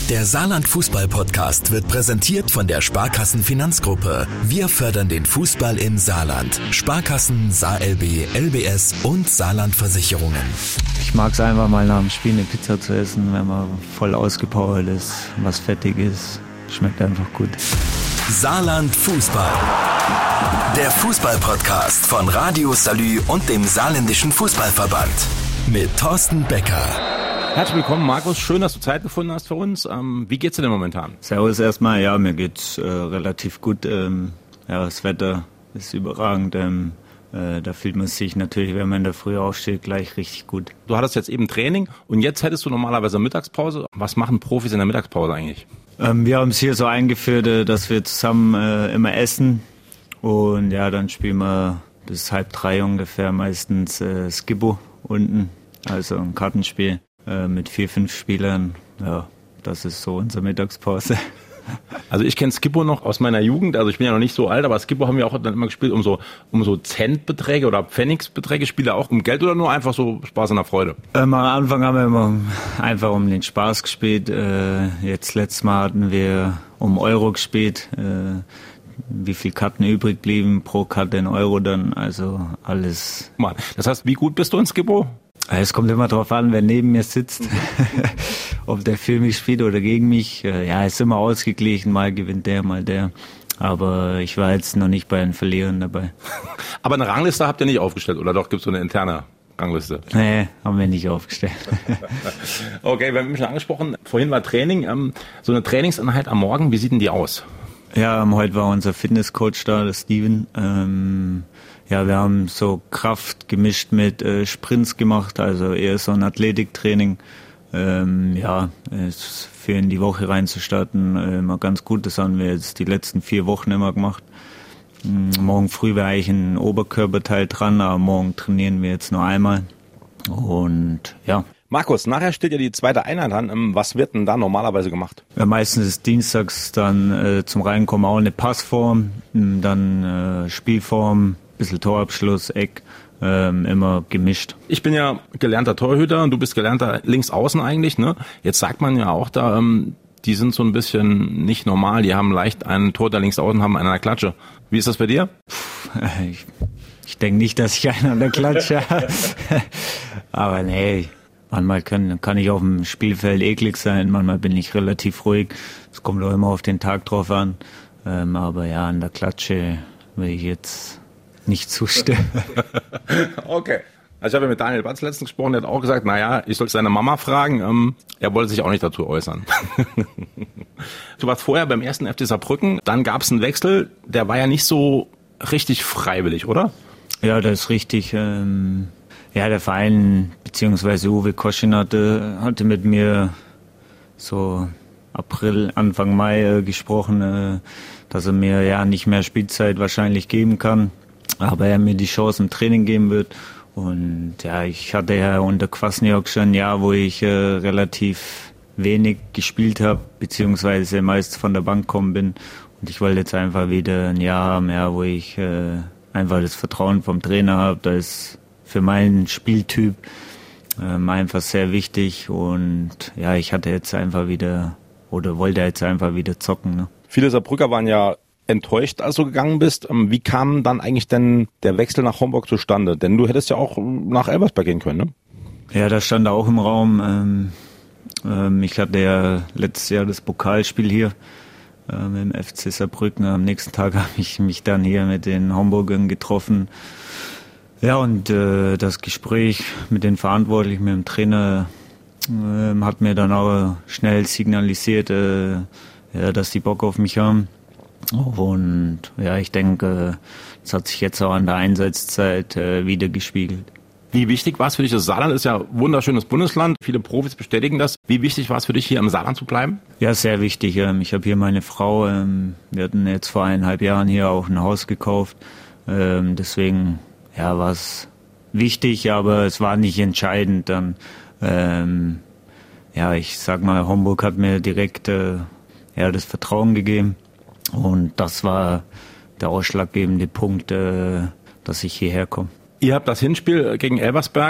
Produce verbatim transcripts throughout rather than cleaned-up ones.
Der Saarland-Fußball-Podcast wird präsentiert von der Sparkassen-Finanzgruppe. Wir fördern den Fußball im Saarland. Sparkassen, SaarLB, L B S und Saarland-Versicherungen. Ich mag es einfach mal nach dem Spiel eine Pizza zu essen, wenn man voll ausgepowert ist, was fettig ist. Schmeckt einfach gut. Saarland-Fußball. Der Fußball-Podcast von Radio Salü und dem Saarländischen Fußballverband. Mit Thorsten Becker. Herzlich willkommen, Markus. Schön, dass du Zeit gefunden hast für uns. Ähm, wie geht's dir denn momentan? Servus erstmal. Ja, mir geht's äh, relativ gut. Ähm, ja, das Wetter ist überragend. Ähm, äh, da fühlt man sich natürlich, wenn man in der Früh aufsteht, gleich richtig gut. Du hattest jetzt eben Training und jetzt hättest du normalerweise Mittagspause. Was machen Profis in der Mittagspause eigentlich? Ähm, wir haben es hier so eingeführt, äh, dass wir zusammen äh, immer essen. Und ja, dann spielen wir bis halb drei ungefähr meistens äh, Skippo unten. Also ein Kartenspiel. Mit vier, fünf Spielern, ja, das ist so unsere Mittagspause. Also ich kenne Skippo noch aus meiner Jugend, also ich bin ja noch nicht so alt, aber Skippo haben wir auch dann immer gespielt um so um so Centbeträge oder Pfennigsbeträge. Spielt ihr auch um Geld oder nur einfach so Spaß und Freude? Ähm, am Anfang haben wir immer einfach um den Spaß gespielt. Äh, jetzt letztes Mal hatten wir um Euro gespielt. Äh, wie viel Karten übrig blieben, pro Karte in Euro dann, also alles. Mann, das heißt, wie gut bist du in Skippo? Es kommt immer drauf an, wer neben mir sitzt, ob der für mich spielt oder gegen mich. Ja, ist immer ausgeglichen, mal gewinnt der, mal der. Aber ich war jetzt noch nicht bei den Verlierern dabei. Aber eine Rangliste habt ihr nicht aufgestellt, oder doch? Gibt es so eine interne Rangliste? Nee, haben wir nicht aufgestellt. Okay, wir haben mich schon angesprochen, vorhin war Training. Ähm, so eine Trainingseinheit am Morgen, wie sieht denn die aus? Ja, heute war unser Fitnesscoach da, der Steven. Ähm, Ja, wir haben so Kraft gemischt mit äh, Sprints gemacht, also eher so ein Athletiktraining. Ähm, ja, es für in die Woche reinzustarten, äh, immer ganz gut. Das haben wir jetzt die letzten vier Wochen immer gemacht. Ähm, morgen früh wäre eigentlich ein Oberkörperteil dran, aber morgen trainieren wir jetzt nur einmal. Und ja. Markus, nachher steht ja die zweite Einheit an. Was wird denn da normalerweise gemacht? Ja, meistens ist dienstags dann äh, zum Reinkommen auch eine Passform, dann äh, Spielform, bisschen Torabschluss, Eck, ähm, immer gemischt. Ich bin ja gelernter Torhüter und du bist gelernter Linksaußen eigentlich, ne? Jetzt sagt man ja auch da, ähm, die sind so ein bisschen nicht normal, die haben leicht einen Tor der Linksaußen, haben einen an der Klatsche. Wie ist das bei dir? Puh, ich ich denke nicht, dass ich einen an der Klatsche habe. Aber nee, manchmal kann, kann ich auf dem Spielfeld eklig sein, manchmal bin ich relativ ruhig. Es kommt auch immer auf den Tag drauf an. Ähm, aber ja, an der Klatsche will ich jetzt nicht zustimmen. Okay. Also ich habe ja mit Daniel Batz letztens gesprochen, der hat auch gesagt, naja, ich soll seine Mama fragen. Ähm, er wollte sich auch nicht dazu äußern. Du warst vorher beim ersten F C Saarbrücken, dann gab es einen Wechsel, der war ja nicht so richtig freiwillig, oder? Ja, das ist richtig. Ähm, ja, der Verein, beziehungsweise Uwe Koschin hatte, hatte mit mir so April, Anfang Mai äh, gesprochen, äh, dass er mir ja nicht mehr Spielzeit wahrscheinlich geben kann, aber er mir die Chance im Training geben wird. Und ja, ich hatte ja unter Kwasniok schon ein Jahr, wo ich äh, relativ wenig gespielt habe, beziehungsweise meist von der Bank gekommen bin. Und ich wollte jetzt einfach wieder ein Jahr haben, ja, wo ich äh, einfach das Vertrauen vom Trainer habe. Das ist für meinen Spieltyp ähm, einfach sehr wichtig. Und ja, ich hatte jetzt einfach wieder, oder wollte jetzt einfach wieder zocken, ne? Viele Saarbrücker waren ja enttäuscht, als du gegangen bist. Wie kam dann eigentlich denn der Wechsel nach Homburg zustande? Denn du hättest ja auch nach Elversberg gehen können, ne? Ja, das stand auch im Raum. Ähm, ähm, ich hatte ja letztes Jahr das Pokalspiel hier ähm, im F C Saarbrücken. Am nächsten Tag habe ich mich dann hier mit den Homburgern getroffen. Ja, und äh, das Gespräch mit den Verantwortlichen, mit dem Trainer, äh, hat mir dann auch schnell signalisiert, äh, ja, dass die Bock auf mich haben. Und ja, ich denke, das hat sich jetzt auch an der Einsatzzeit äh, wieder gespiegelt. Wie wichtig war es für dich? Das Saarland ist ja ein wunderschönes Bundesland. Viele Profis bestätigen das. Wie wichtig war es für dich, hier im Saarland zu bleiben? Ja, sehr wichtig. Ich habe hier meine Frau. Wir hatten jetzt vor eineinhalb Jahren hier auch ein Haus gekauft. Deswegen ja, war es wichtig, aber es war nicht entscheidend. Dann, ähm, ja, ich sag mal, Homburg hat mir direkt äh, ja, das Vertrauen gegeben. Und das war der ausschlaggebende Punkt, äh, dass ich hierher komme. Ihr habt das Hinspiel gegen Elversberg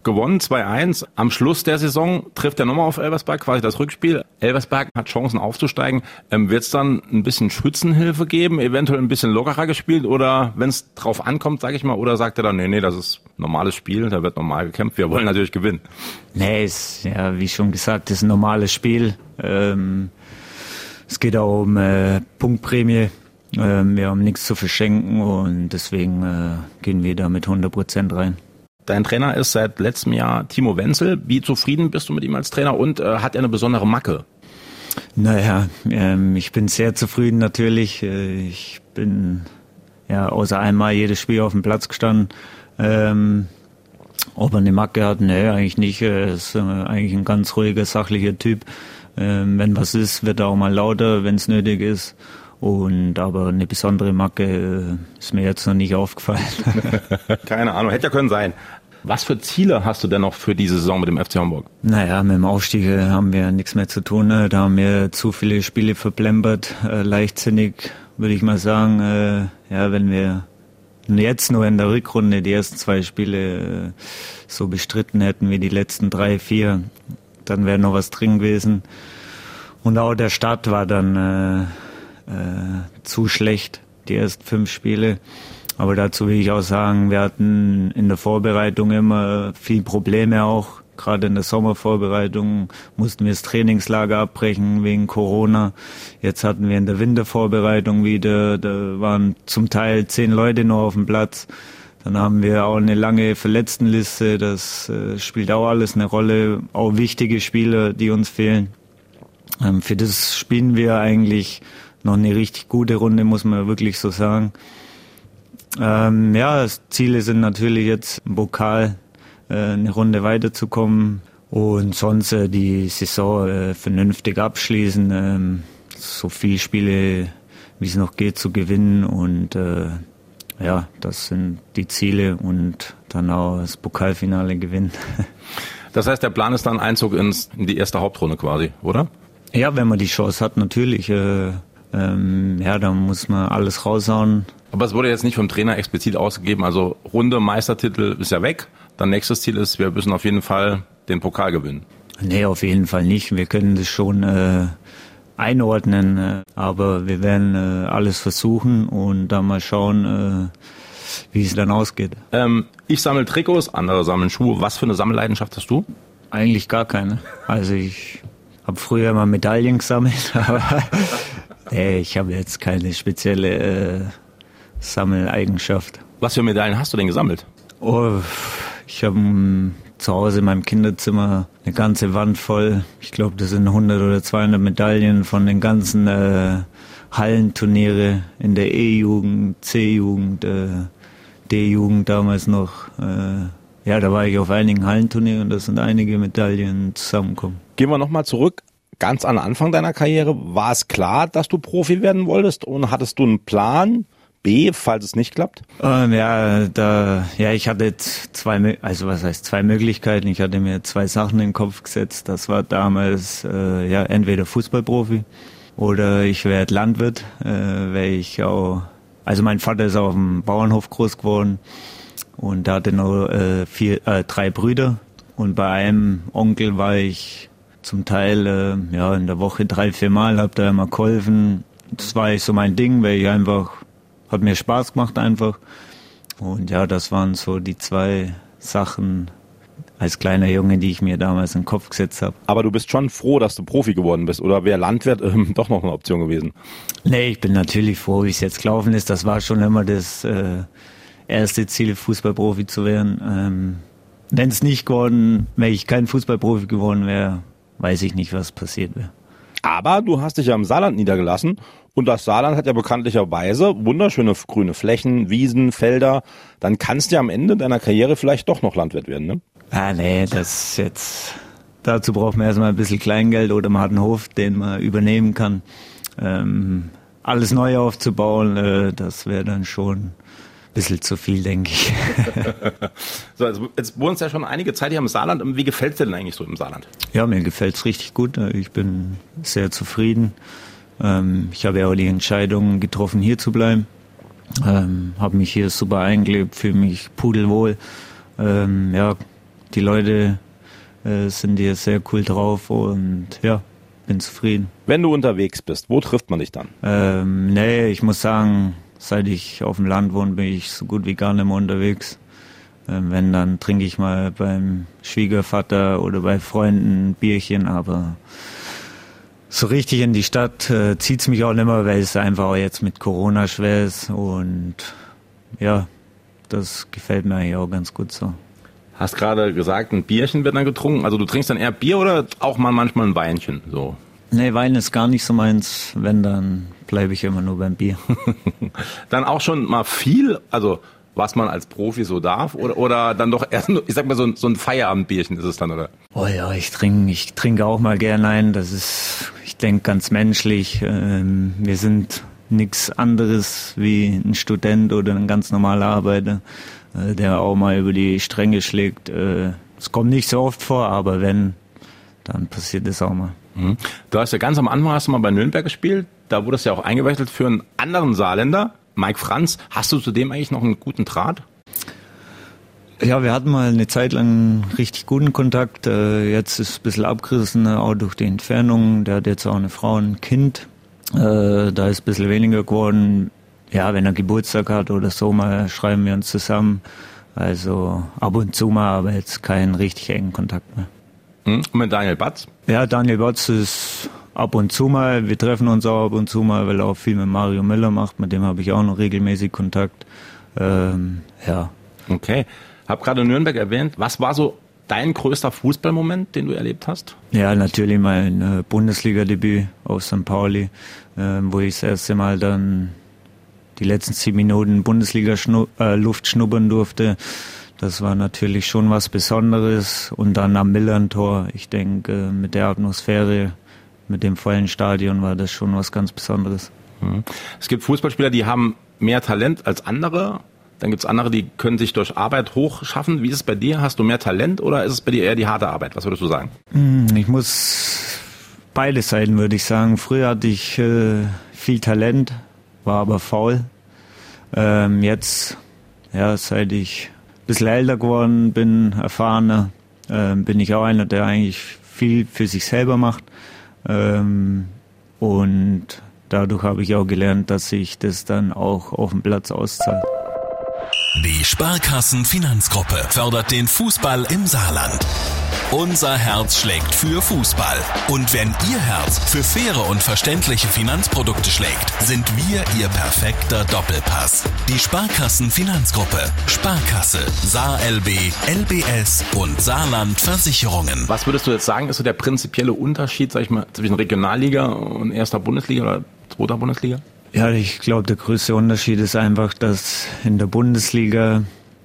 gewonnen, zwei eins. Am Schluss der Saison trifft er nochmal auf Elversberg, quasi das Rückspiel. Elversberg hat Chancen aufzusteigen. Ähm, wird es dann ein bisschen Schützenhilfe geben, eventuell ein bisschen lockerer gespielt oder wenn es drauf ankommt, sage ich mal, oder sagt er dann, nee, nee, das ist ein normales Spiel, da wird normal gekämpft, wir wollen natürlich gewinnen. Nee, ist, ja, wie schon gesagt, ist ein normales Spiel. Ähm, es geht auch um äh, Punktprämie. Ähm, wir haben nichts zu verschenken und deswegen äh, gehen wir da mit hundert Prozent rein. Dein Trainer ist seit letztem Jahr Timo Wenzel. Wie zufrieden bist du mit ihm als Trainer und äh, hat er eine besondere Macke? Naja, ähm, ich bin sehr zufrieden natürlich. Äh, ich bin ja außer einmal jedes Spiel auf dem Platz gestanden. Ähm, ob er eine Macke hat? Nee, eigentlich nicht. Er ist äh, eigentlich ein ganz ruhiger, sachlicher Typ. Ähm, wenn was ist, wird er auch mal lauter, wenn es nötig ist. Und aber eine besondere Macke ist mir jetzt noch nicht aufgefallen. Keine Ahnung, hätte ja können sein. Was für Ziele hast du denn noch für diese Saison mit dem F C Homburg? Naja, mit dem Aufstieg haben wir nichts mehr zu tun. Ne? Da haben wir zu viele Spiele verplempert, äh, leichtsinnig, würde ich mal sagen. Äh, ja, wenn wir jetzt nur in der Rückrunde die ersten zwei Spiele äh, so bestritten hätten wie die letzten drei, vier, dann wäre noch was drin gewesen. Und auch der Start war dann äh, äh, zu schlecht, die ersten fünf Spiele. Aber dazu will ich auch sagen, wir hatten in der Vorbereitung immer viel Probleme auch. Gerade in der Sommervorbereitung mussten wir das Trainingslager abbrechen wegen Corona. Jetzt hatten wir in der Wintervorbereitung wieder, da waren zum Teil zehn Leute nur auf dem Platz. Dann haben wir auch eine lange Verletztenliste, das äh, spielt auch alles eine Rolle. Auch wichtige Spieler, die uns fehlen. Ähm, für das spielen wir eigentlich noch eine richtig gute Runde, muss man wirklich so sagen. Ähm, ja, Ziele sind natürlich jetzt im Pokal äh, eine Runde weiterzukommen und sonst äh, die Saison äh, vernünftig abschließen, ähm, so viele Spiele wie es noch geht zu gewinnen und äh, ja, das sind die Ziele und dann auch das Pokalfinale gewinnen. Das heißt, der Plan ist dann Einzug ins, in die erste Hauptrunde quasi, oder? Ja, wenn man die Chance hat, natürlich. Äh, ähm, ja, da muss man alles raushauen. Aber es wurde jetzt nicht vom Trainer explizit ausgegeben, also Runde, Meistertitel ist ja weg. Dann nächstes Ziel ist, wir müssen auf jeden Fall den Pokal gewinnen. Nee, auf jeden Fall nicht. Wir können das schon äh, einordnen, äh, aber wir werden äh, alles versuchen und dann mal schauen, äh, wie es dann ausgeht. Ähm, ich sammle Trikots, andere sammeln Schuhe. Was für eine Sammelleidenschaft hast du? Eigentlich gar keine. Also ich habe früher mal Medaillen gesammelt, aber nee, ich habe jetzt keine spezielle äh, Sammeleigenschaft. Was für Medaillen hast du denn gesammelt? Oh, ich habe um, zu Hause in meinem Kinderzimmer eine ganze Wand voll. Ich glaube, das sind hundert oder zweihundert Medaillen von den ganzen äh, Hallenturniere in der E-Jugend, C-Jugend, äh, D-Jugend damals noch. Äh, ja, da war ich auf einigen Hallenturnieren, da sind einige Medaillen zusammengekommen. Gehen wir nochmal zurück. Ganz an Anfang deiner Karriere, war es klar, dass du Profi werden wolltest und hattest du einen Plan B, falls es nicht klappt? Ähm, ja, da, ja, ich hatte jetzt zwei, also was heißt zwei Möglichkeiten. Ich hatte mir zwei Sachen in den Kopf gesetzt. Das war damals äh, ja entweder Fußballprofi oder ich werde Landwirt, äh, wäre ich auch. Also mein Vater ist auf dem Bauernhof groß geworden und da hatte noch äh, vier, äh, drei Brüder und bei einem Onkel war ich zum Teil äh, ja in der Woche drei, vier Mal, habe da immer geholfen. Das war ich so mein Ding, weil ich einfach, hat mir Spaß gemacht einfach. Und ja, das waren so die zwei Sachen als kleiner Junge, die ich mir damals in den Kopf gesetzt habe. Aber du bist schon froh, dass du Profi geworden bist, oder wäre Landwirt ähm, doch noch eine Option gewesen? Nee, ich bin natürlich froh, wie es jetzt gelaufen ist. Das war schon immer das äh, erste Ziel, Fußballprofi zu werden. Ähm, Wenn es nicht geworden, wenn ich kein Fußballprofi geworden wäre, weiß ich nicht, was passiert wäre. Aber du hast dich ja im Saarland niedergelassen und das Saarland hat ja bekanntlicherweise wunderschöne grüne Flächen, Wiesen, Felder. Dann kannst du ja am Ende deiner Karriere vielleicht doch noch Landwirt werden, ne? Ah, nee, das ist jetzt, dazu braucht man erstmal ein bisschen Kleingeld oder man hat einen Hof, den man übernehmen kann. Ähm, alles neu aufzubauen, äh, das wäre dann schon ein bisschen zu viel, denke ich. So, also jetzt wohnst du ja schon einige Zeit hier im Saarland. Wie gefällt es dir denn eigentlich so im Saarland? Ja, mir gefällt es richtig gut. Ich bin sehr zufrieden. Ähm, ich habe ja auch die Entscheidung getroffen, hier zu bleiben. Ähm, habe mich hier super eingelebt, fühle mich pudelwohl. Ähm, ja, die Leute äh, sind hier sehr cool drauf und ja, bin zufrieden. Wenn du unterwegs bist, wo trifft man dich dann? Ähm, nee, ich muss sagen, seit ich auf dem Land wohne, bin ich so gut wie gar nicht mehr unterwegs. Ähm, wenn, dann trinke ich mal beim Schwiegervater oder bei Freunden ein Bierchen, aber so richtig in die Stadt äh, zieht es mich auch nicht mehr, weil es einfach auch jetzt mit Corona schwer ist und ja, das gefällt mir eigentlich auch ganz gut so. Hast gerade gesagt, ein Bierchen wird dann getrunken. Also du trinkst dann eher Bier oder auch mal manchmal ein Weinchen? So. Nee, Wein ist gar nicht so meins. Wenn, dann bleibe ich immer nur beim Bier. Dann auch schon mal viel, also was man als Profi so darf? Oder, oder dann doch erst, ich sag mal, so ein, so ein Feierabendbierchen ist es dann, oder? Oh ja, ich trinke ich trinke auch mal gerne ein. Das ist, ich denke, ganz menschlich. Ähm, wir sind nichts anderes wie ein Student oder ein ganz normaler Arbeiter, der auch mal über die Stränge schlägt. Es kommt nicht so oft vor, aber wenn, dann passiert es auch mal. Mhm. Du hast ja ganz am Anfang hast du mal bei Nürnberg gespielt, da wurdest du ja auch eingewechselt für einen anderen Saarländer, Mike Franz. Hast du zu dem eigentlich noch einen guten Draht? Ja, wir hatten mal eine Zeit lang richtig guten Kontakt. Jetzt ist es ein bisschen abgerissen, auch durch die Entfernung. Der hat jetzt auch eine Frau und ein Kind. Da ist es ein bisschen weniger geworden. Ja, wenn er Geburtstag hat oder so, mal schreiben wir uns zusammen. Also ab und zu mal, aber jetzt keinen richtig engen Kontakt mehr. Und mit Daniel Batz? Ja, Daniel Batz ist ab und zu mal. Wir treffen uns auch ab und zu mal, weil er auch viel mit Mario Müller macht. Mit dem habe ich auch noch regelmäßig Kontakt. Ähm, ja. Okay. Hab gerade Nürnberg erwähnt. Was war so dein größter Fußballmoment, den du erlebt hast? Ja, natürlich mein äh, Bundesliga-Debüt auf Sankt Pauli, äh, wo ich das erste Mal dann die letzten zehn Minuten Bundesliga-Luft äh, schnuppern durfte. Das war natürlich schon was Besonderes. Und dann am Millern-Tor, ich denke, mit der Atmosphäre, mit dem vollen Stadion war das schon was ganz Besonderes. Es gibt Fußballspieler, die haben mehr Talent als andere. Dann gibt es andere, die können sich durch Arbeit hochschaffen. Wie ist es bei dir? Hast du mehr Talent oder ist es bei dir eher die harte Arbeit? Was würdest du sagen? Ich muss beide Seiten, würde ich sagen. Früher hatte ich äh, viel Talent, war aber faul. Ähm, jetzt, ja, seit ich ein bisschen älter geworden bin, erfahrener, ähm, bin ich auch einer, der eigentlich viel für sich selber macht. Ähm, und dadurch habe ich auch gelernt, dass sich das dann auch auf dem Platz auszahlt. Die Sparkassen Finanzgruppe fördert den Fußball im Saarland. Unser Herz schlägt für Fußball. Und wenn Ihr Herz für faire und verständliche Finanzprodukte schlägt, sind wir Ihr perfekter Doppelpass. Die Sparkassen Finanzgruppe. Sparkasse, SaarLB, L B S und Saarland Versicherungen. Was würdest du jetzt sagen, ist so der prinzipielle Unterschied, sag ich mal, zwischen Regionalliga und erster Bundesliga oder zweiter Bundesliga? Ja, ich glaube, der größte Unterschied ist einfach, dass in der Bundesliga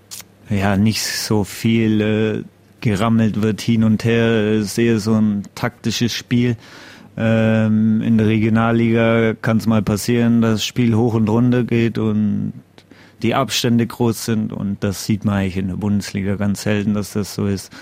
ja nicht so viel äh, gerammelt wird hin und her, sehr so ein taktisches Spiel. Ähm, in der Regionalliga kann es mal passieren, dass das Spiel hoch und runter geht und die Abstände groß sind, und das sieht man eigentlich in der Bundesliga ganz selten, dass das so ist.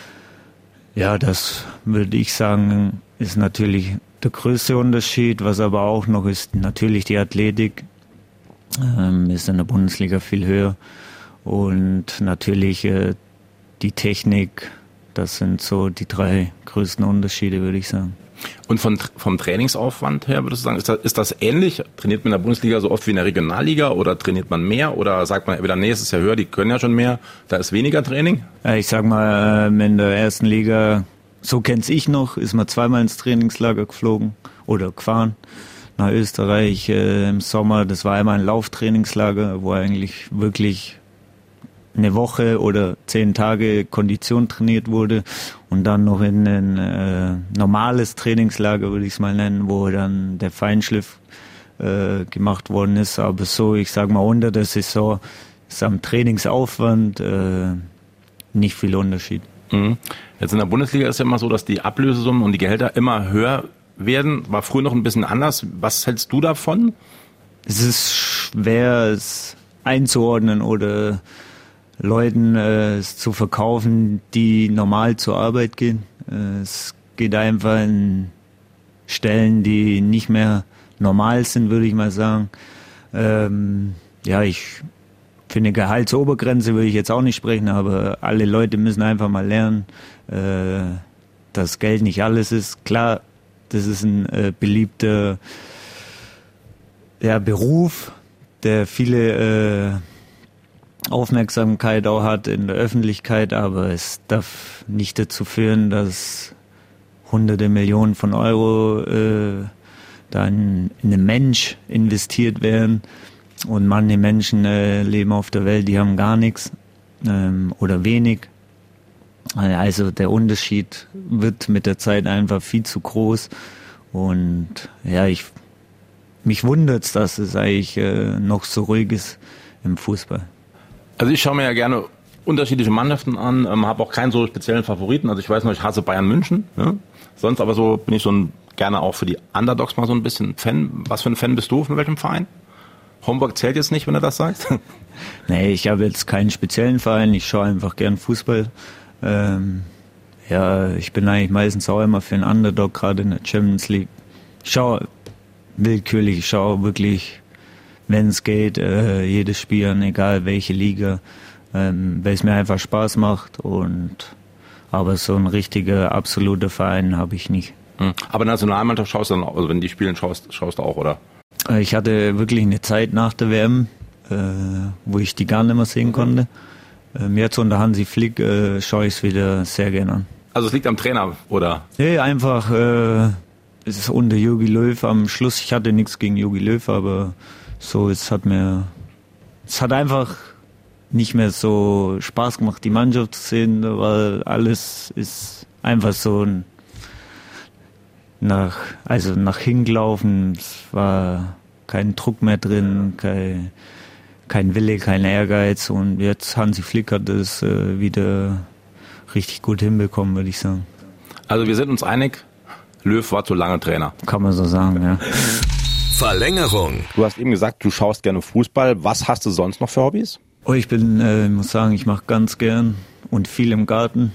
Ja, das würde ich sagen, ist natürlich der größte Unterschied. Was aber auch noch ist, natürlich die Athletik ähm, ist in der Bundesliga viel höher, und natürlich äh, die Technik. Das sind so die drei größten Unterschiede, würde ich sagen. Und von, vom Trainingsaufwand her, würdest du sagen, ist das, ist das ähnlich? Trainiert man in der Bundesliga so oft wie in der Regionalliga oder trainiert man mehr? Oder sagt man wieder, nee, es ist ja höher, die können ja schon mehr, da ist weniger Training? Ja, ich sag mal, in der ersten Liga, so kenn's ich noch, ist man zweimal ins Trainingslager geflogen oder gefahren nach Österreich äh, im Sommer. Das war einmal ein Lauftrainingslager, wo eigentlich wirklich eine Woche oder zehn Tage Kondition trainiert wurde, und dann noch in ein äh, normales Trainingslager, würde ich es mal nennen, wo dann der Feinschliff äh, gemacht worden ist. Aber so, ich sage mal, unter der Saison ist am Trainingsaufwand äh, nicht viel Unterschied. Mhm. Jetzt in der Bundesliga ist ja immer so, dass die Ablösesummen und die Gehälter immer höher werden. War früher noch ein bisschen anders. Was hältst du davon? Es ist schwer, es einzuordnen oder Leuten äh, es zu verkaufen, die normal zur Arbeit gehen. Äh, es geht einfach in Stellen, die nicht mehr normal sind, würde ich mal sagen. Ähm, ja, ich für eine Gehaltsobergrenze würde ich jetzt auch nicht sprechen, aber alle Leute müssen einfach mal lernen, äh, dass Geld nicht alles ist. Klar, das ist ein äh, beliebter ja, Beruf, der viele äh, Aufmerksamkeit auch hat in der Öffentlichkeit, aber es darf nicht dazu führen, dass hunderte Millionen von Euro äh, dann in einen Mensch investiert werden und manche Menschen äh, leben auf der Welt, die haben gar nichts ähm, oder wenig. Also der Unterschied wird mit der Zeit einfach viel zu groß und ja, ich mich wundert's, dass es eigentlich äh, noch so ruhig ist im Fußball. Also ich schaue mir ja gerne unterschiedliche Mannschaften an, ähm, habe auch keinen so speziellen Favoriten. Also ich weiß noch, ich hasse Bayern München. Ne? Sonst aber so bin ich so ein, gerne auch für die Underdogs mal so ein bisschen Fan. Was für ein Fan bist du, von welchem Verein? Homburg zählt jetzt nicht, wenn du das sagst? Nee, ich habe jetzt keinen speziellen Verein. Ich schaue einfach gern Fußball. Ähm, ja, ich bin eigentlich meistens auch immer für einen Underdog, gerade in der Champions League. Ich schaue willkürlich, ich schaue wirklich, wenn es geht, äh, jedes Spiel an, egal welche Liga, ähm, weil es mir einfach Spaß macht. Und aber so ein richtiger, absoluter Verein habe ich nicht. Aber Nationalmannschaft schaust du dann auch, also wenn die spielen, schaust, schaust du auch, oder? Ich hatte wirklich eine Zeit nach der W M, äh, wo ich die gar nicht mehr sehen konnte. Ähm, jetzt unter Hansi Flick äh, schaue ich es wieder sehr gerne an. Also es liegt am Trainer, oder? Nee, einfach, äh, es ist unter Jogi Löw am Schluss. Ich hatte nichts gegen Jogi Löw, aber so, es hat mir, es hat einfach nicht mehr so Spaß gemacht, die Mannschaft zu sehen, weil alles ist einfach so ein nach, also nach hingelaufen. Es war kein Druck mehr drin, kein, kein Wille, kein Ehrgeiz. Und jetzt Hansi Flick hat es äh, wieder richtig gut hinbekommen, würde ich sagen. Also wir sind uns einig, Löw war zu lange Trainer. Kann man so sagen, ja. Verlängerung. Du hast eben gesagt, du schaust gerne Fußball. Was hast du sonst noch für Hobbys? Oh, ich bin, äh, muss sagen, ich mache ganz gern und viel im Garten.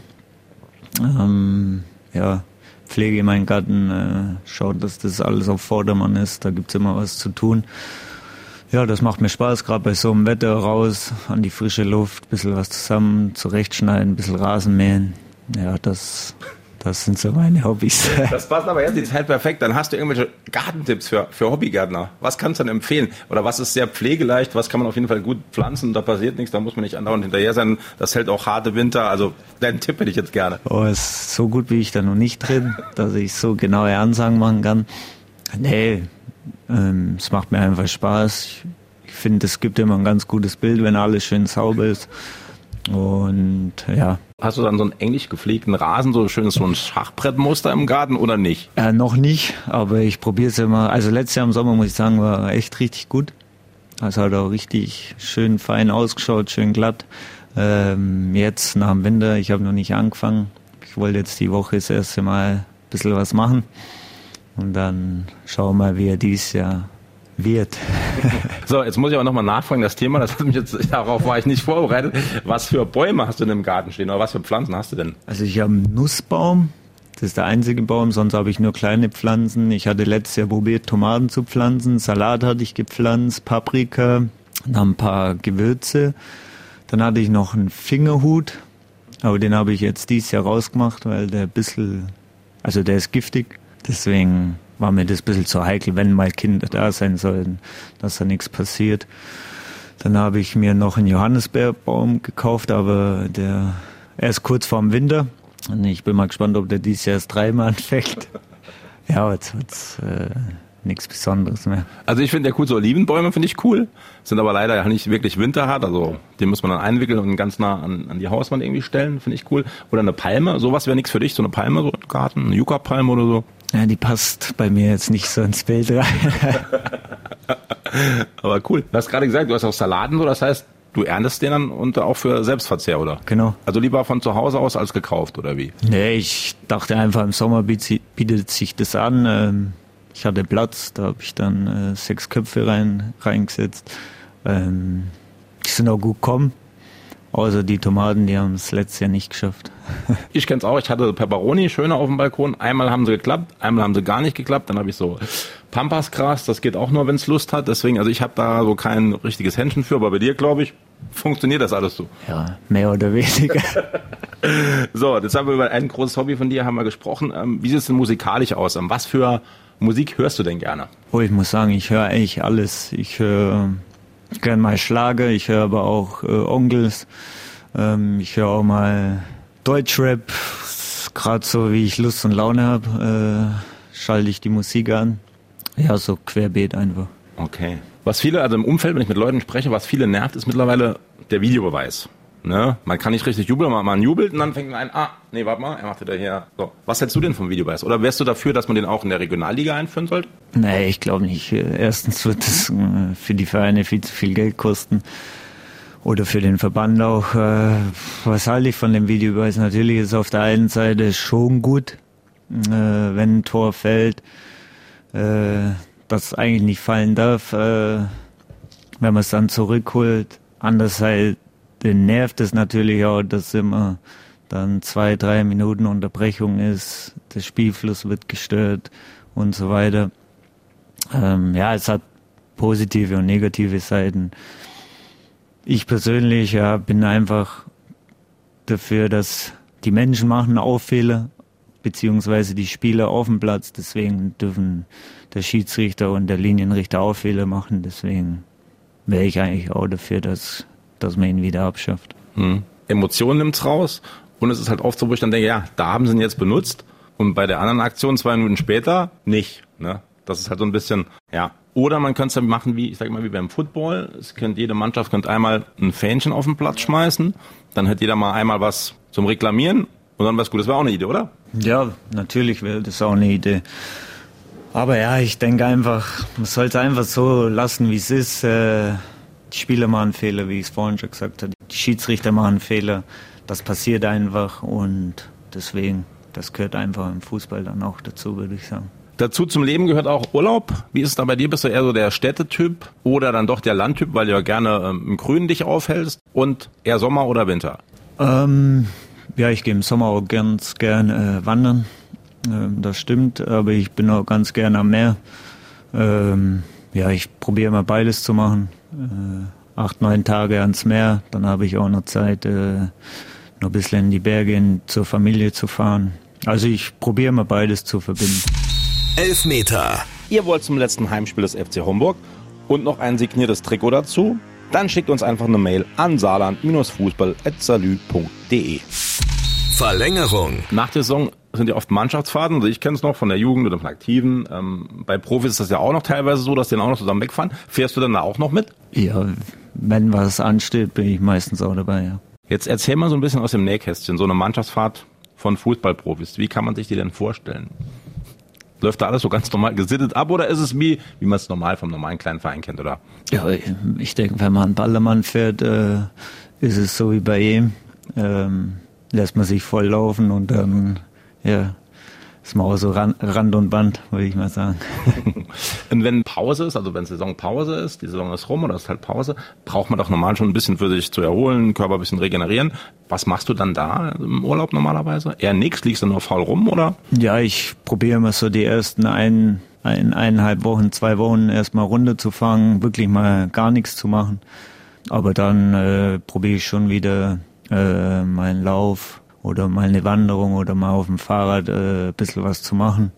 Ähm, ja, pflege meinen Garten, äh, schaue, dass das alles auf Vordermann ist. Da gibt's immer was zu tun. Ja, das macht mir Spaß, gerade bei so einem Wetter raus, an die frische Luft, ein bisschen was zusammen zurechtschneiden, ein bisschen Rasen mähen. Ja, das... Das sind so meine Hobbys. Das passt aber jetzt die Zeit perfekt. Dann hast du irgendwelche Gartentipps für, für Hobbygärtner. Was kannst du denn empfehlen? Oder was ist sehr pflegeleicht? Was kann man auf jeden Fall gut pflanzen? Da passiert nichts, da muss man nicht andauernd hinterher sein. Das hält auch harte Winter. Also deinen Tipp hätte ich jetzt gerne. Oh, ist so gut wie ich da noch nicht drin, dass ich so genaue Ansagen machen kann. Nee, ähm, es macht mir einfach Spaß. Ich, ich finde, es gibt immer ein ganz gutes Bild, wenn alles schön sauber ist. Und ja. Hast du dann so einen englisch gepflegten Rasen, so ein schönes so ein Schachbrettmuster im Garten oder nicht? Äh, noch nicht, aber ich probiere es immer. Also letztes Jahr im Sommer, muss ich sagen, war echt richtig gut. Also hat auch richtig schön fein ausgeschaut, schön glatt. Ähm, jetzt nach dem Winter, ich habe noch nicht angefangen. Ich wollte jetzt die Woche das erste Mal ein bisschen was machen. Und dann schauen wir mal, wie er dieses Jahr wird. So, jetzt muss ich aber nochmal nachfragen, das Thema, das hat mich jetzt, darauf war ich nicht vorbereitet. Was für Bäume hast du denn im Garten stehen oder was für Pflanzen hast du denn? Also ich habe einen Nussbaum, das ist der einzige Baum, sonst habe ich nur kleine Pflanzen. Ich hatte letztes Jahr probiert, Tomaten zu pflanzen, Salat hatte ich gepflanzt, Paprika, dann ein paar Gewürze. Dann hatte ich noch einen Fingerhut, aber den habe ich jetzt dieses Jahr rausgemacht, weil der ein bisschen, also der ist giftig, deswegen war mir das ein bisschen zu heikel, wenn mal Kinder da sein sollten, dass da nichts passiert. Dann habe ich mir noch einen Johannisbeerbaum gekauft, aber der, er ist kurz vorm Winter. Und ich bin mal gespannt, ob der dieses Jahr erst dreimal anfängt. Ja, jetzt wird's äh, nichts Besonderes mehr. Also ich finde ja cool, so Olivenbäume finde ich cool, sind aber leider nicht wirklich winterhart, also den muss man dann einwickeln und ganz nah an, an die Hauswand irgendwie stellen, finde ich cool. Oder eine Palme, sowas wäre nichts für dich, so eine Palme so im Garten, eine Yucca-Palme oder so. Ja, die passt bei mir jetzt nicht so ins Bild rein. Aber cool. Du hast gerade gesagt, du hast auch Salaten, so, das heißt, du erntest den dann und auch für Selbstverzehr, oder? Genau. Also lieber von zu Hause aus als gekauft, oder wie? Nee, ich dachte einfach, im Sommer bietet sich das an. Ich hatte Platz, da habe ich dann sechs Köpfe rein, reingesetzt. Die sind auch gut gekommen. Außer die Tomaten, die haben es letztes Jahr nicht geschafft. Ich kenn's auch, ich hatte Peperoni schöner auf dem Balkon. Einmal haben sie geklappt, einmal haben sie gar nicht geklappt. Dann habe ich so Pampasgras, das geht auch nur, wenn's Lust hat. Deswegen, also ich habe da so kein richtiges Händchen für, aber bei dir, glaube ich, Funktioniert das alles so? Ja, mehr oder weniger. So, jetzt haben wir über ein großes Hobby von dir haben wir gesprochen. Ähm, wie sieht es denn musikalisch aus? Ähm, was für Musik hörst du denn gerne? Oh, ich muss sagen, ich höre eigentlich alles. Ich höre gerne mal Schlager, ich höre aber auch äh, Onkels. Ähm, ich höre auch mal Deutschrap. Gerade so, wie ich Lust und Laune habe, äh, schalte ich die Musik an. Ja, so querbeet einfach. Okay. Was viele, also im Umfeld, wenn ich mit Leuten spreche, was viele nervt, ist mittlerweile der Videobeweis. Ne? Man kann nicht richtig jubeln, man, man jubelt und dann fängt man ein, ah, nee, warte mal, er macht wieder hier. So. Was hältst du denn vom Videobeweis? Oder wärst du dafür, dass man den auch in der Regionalliga einführen sollte? Nee, ich glaube nicht. Erstens wird es äh, für die Vereine viel zu viel Geld kosten. Oder für den Verband auch. Äh, was halte ich von dem Videobeweis? Natürlich ist es auf der einen Seite schon gut, äh, wenn ein Tor fällt, äh, das eigentlich nicht fallen darf, äh, wenn man es dann zurückholt. Andererseits nervt es natürlich auch, dass immer dann zwei, drei Minuten Unterbrechung ist, der Spielfluss wird gestört und so weiter. Ähm, ja, es hat positive und negative Seiten. Ich persönlich ja, bin einfach dafür, dass die Menschen machen auch Fehler, beziehungsweise die Spieler auf dem Platz. Deswegen dürfen der Schiedsrichter und der Linienrichter auch Fehler machen. Deswegen wäre ich eigentlich auch dafür, dass, dass man ihn wieder abschafft. Hm. Emotionen nimmt's raus und es ist halt oft so, wo ich dann denke, ja, da haben sie ihn jetzt benutzt und bei der anderen Aktion zwei Minuten später nicht. Ne? Das ist halt so ein bisschen, ja. Oder man könnte es dann machen wie, ich sag mal, wie beim Football. Es könnte, jede Mannschaft könnte einmal ein Fähnchen auf den Platz schmeißen, dann hätte jeder mal einmal was zum Reklamieren und dann wär's gut. Das wäre auch eine Idee, oder? Ja, natürlich wäre das auch eine Idee. Aber ja, ich denke einfach, man sollte es einfach so lassen, wie es ist. Äh, die Spieler machen Fehler, wie ich es vorhin schon gesagt habe. Die Schiedsrichter machen Fehler. Das passiert einfach und deswegen, das gehört einfach im Fußball dann auch dazu, würde ich sagen. Dazu zum Leben gehört auch Urlaub. Wie ist es da bei dir? Bist du eher so der Städtetyp oder dann doch der Landtyp, weil du ja gerne ähm, im Grünen dich aufhältst? Und eher Sommer oder Winter? Ähm, ja, ich gehe im Sommer auch ganz gern äh, wandern. Ähm, das stimmt, aber ich bin auch ganz gern am Meer. Ähm, ja, ich probiere mal beides zu machen. Äh, acht, neun Tage ans Meer, dann habe ich auch noch Zeit, äh, noch ein bisschen in die Berge in, zur Familie zu fahren. Also ich probiere mal beides zu verbinden. Elfmeter. Ihr wollt zum letzten Heimspiel des F C Homburg und noch ein signiertes Trikot dazu? Dann schickt uns einfach eine Mail an saarland fußball at salü punkt de. Verlängerung. Nach der Saison sind ja oft Mannschaftsfahrten, also ich kenne es noch von der Jugend oder von Aktiven. Ähm, bei Profis ist das ja auch noch teilweise so, dass die dann auch noch zusammen wegfahren. Fährst du dann da auch noch mit? Ja, wenn was ansteht, bin ich meistens auch dabei, ja. Jetzt erzähl mal so ein bisschen aus dem Nähkästchen, so eine Mannschaftsfahrt von Fußballprofis. Wie kann man sich die denn vorstellen? Läuft da alles so ganz normal gesittet ab oder ist es wie, wie man es normal vom normalen kleinen Verein kennt, oder? Ja, ich denke, wenn man einen Ballermann fährt, äh, ist es so wie bei ihm. Ähm, lässt man sich voll laufen und dann, ja, ist man auch so Rand, Rand und Band, würde ich mal sagen. Und wenn Pause ist, also wenn Saisonpause ist, die Saison ist rum oder ist halt Pause, braucht man doch normal schon ein bisschen für sich zu erholen, Körper ein bisschen regenerieren. Was machst du dann da im Urlaub normalerweise? Eher nix, liegst du nur faul rum, oder? Ja, ich probiere immer so die ersten ein, ein, eineinhalb Wochen, zwei Wochen erstmal runterzufahren, wirklich mal gar nichts zu machen. Aber dann äh, probiere ich schon wieder äh, meinen Lauf oder mal eine Wanderung oder mal auf dem Fahrrad äh, ein bisschen was zu machen,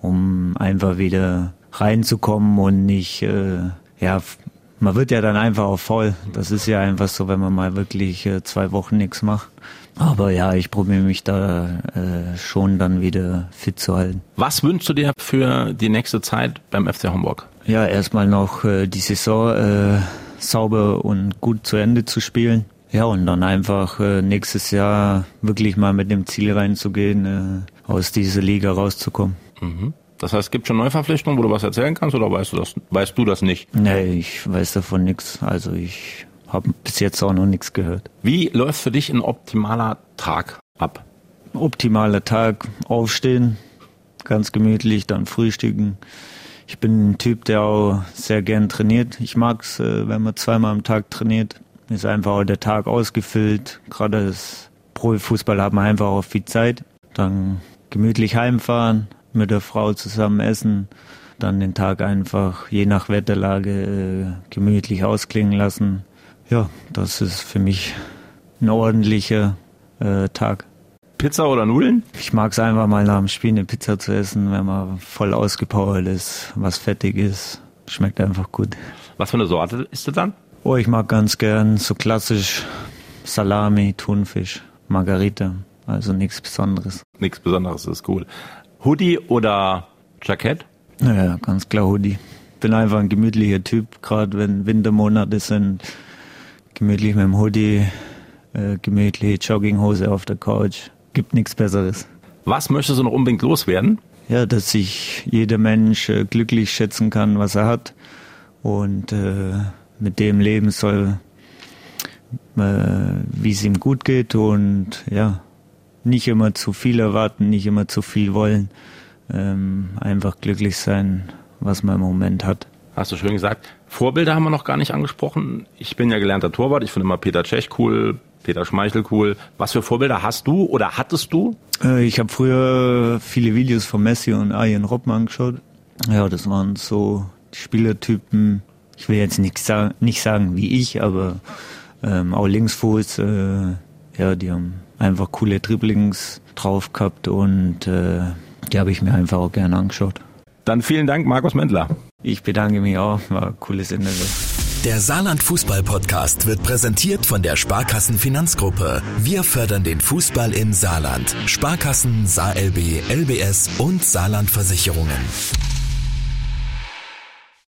um einfach wieder reinzukommen und nicht, äh, ja, man wird ja dann einfach auch voll. Das ist ja einfach so, wenn man mal wirklich äh, zwei Wochen nichts macht. Aber ja, ich probiere mich da äh, schon dann wieder fit zu halten. Was wünschst du dir für die nächste Zeit beim F C Homburg? Ja, erstmal noch äh, die Saison äh, sauber und gut zu Ende zu spielen. Ja, und dann einfach äh, nächstes Jahr wirklich mal mit dem Ziel reinzugehen, äh, aus dieser Liga rauszukommen. Mhm. Das heißt, es gibt schon Neuverpflichtungen, wo du was erzählen kannst, oder weißt du das, weißt du das nicht? Nee, ich weiß davon nichts. Also ich habe bis jetzt auch noch nichts gehört. Wie läuft für dich ein optimaler Tag ab? Optimaler Tag, aufstehen, ganz gemütlich, dann frühstücken. Ich bin ein Typ, der auch sehr gern trainiert. Ich mag's, äh, wenn man zweimal am Tag trainiert. Ist einfach auch der Tag ausgefüllt. Gerade das Profifußball hat man einfach auch viel Zeit. Dann gemütlich heimfahren, mit der Frau zusammen essen. Dann den Tag einfach je nach Wetterlage äh, gemütlich ausklingen lassen. ja, das ist für mich ein ordentlicher äh, Tag. Pizza oder Nudeln? Ich mag es einfach mal nach dem Spiel eine Pizza zu essen, wenn man voll ausgepowert ist, was fettig ist. Schmeckt einfach gut. Was für eine Sorte isst du dann? Oh, ich mag ganz gern so klassisch Salami, Thunfisch, Margarita. Also nichts Besonderes. Nichts Besonderes, ist cool. Hoodie oder Jackett? Ja, ganz klar Hoodie. Bin einfach ein gemütlicher Typ, gerade wenn Wintermonate sind. Gemütlich mit dem Hoodie, äh, gemütliche Jogginghose auf der Couch. Gibt nichts Besseres. Was möchtest du noch unbedingt loswerden? Ja, dass sich jeder Mensch äh, glücklich schätzen kann, was er hat. Und äh, mit dem leben soll, äh, wie es ihm gut geht. Und ja, nicht immer zu viel erwarten, nicht immer zu viel wollen. Ähm, einfach glücklich sein, was man im Moment hat. Hast du schön gesagt. Vorbilder haben wir noch gar nicht angesprochen. Ich bin ja gelernter Torwart. Ich finde immer Peter Cech cool, Peter Schmeichel cool. Was für Vorbilder hast du oder hattest du? Äh, ich habe früher viele Videos von Messi und Arjen Robben angeschaut. Ja, das waren so die Spielertypen. Ich will jetzt nicht, sa- nicht sagen wie ich, aber ähm, auch Linksfuß. Äh, ja, die haben einfach coole Dribblings drauf gehabt und äh, die habe ich mir einfach auch gerne angeschaut. Dann vielen Dank, Markus Mendler. Ich bedanke mich auch, war ein cooles Interview. Der Saarland Fußball Podcast wird präsentiert von der Sparkassen Finanzgruppe. Wir fördern den Fußball im Saarland. Sparkassen, SaarLB, L B S und Saarland Versicherungen.